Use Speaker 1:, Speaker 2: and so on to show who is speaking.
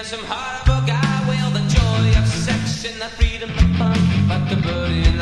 Speaker 1: handsome heart of a guy. Well, the joy of sex and the freedom of fun, but the burden